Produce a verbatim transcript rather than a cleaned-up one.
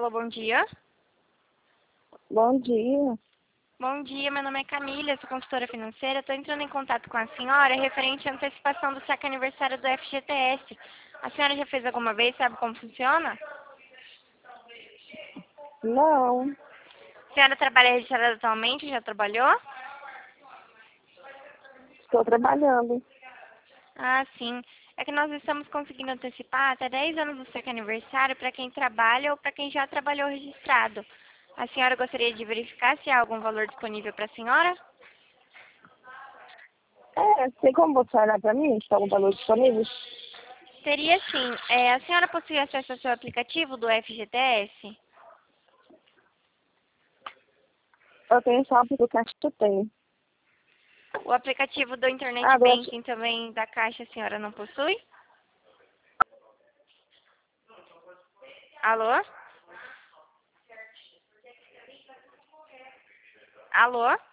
Alô, bom dia. Bom dia. Bom dia, meu nome é Camila, sou consultora financeira. Estou entrando em contato com a senhora referente à antecipação do saque aniversário do F G T S. A senhora já fez alguma vez? Sabe como funciona? Não, A senhora trabalha registrada atualmente? Já trabalhou? estou trabalhando. Ah, sim. É que nós estamos conseguindo antecipar até dez anos do saque aniversário para quem trabalha ou para quem já trabalhou registrado. A senhora gostaria de verificar se há algum valor disponível para a senhora? É, tem como você olhar para mim? Está algum valor disponível? Teria sim. É, a senhora possui acesso ao seu aplicativo do F G T S? Eu tenho só porque o caixa que eu tenho. O aplicativo do Internet Ah, do F- Banking também da Caixa a senhora não possui? Alô? Alô?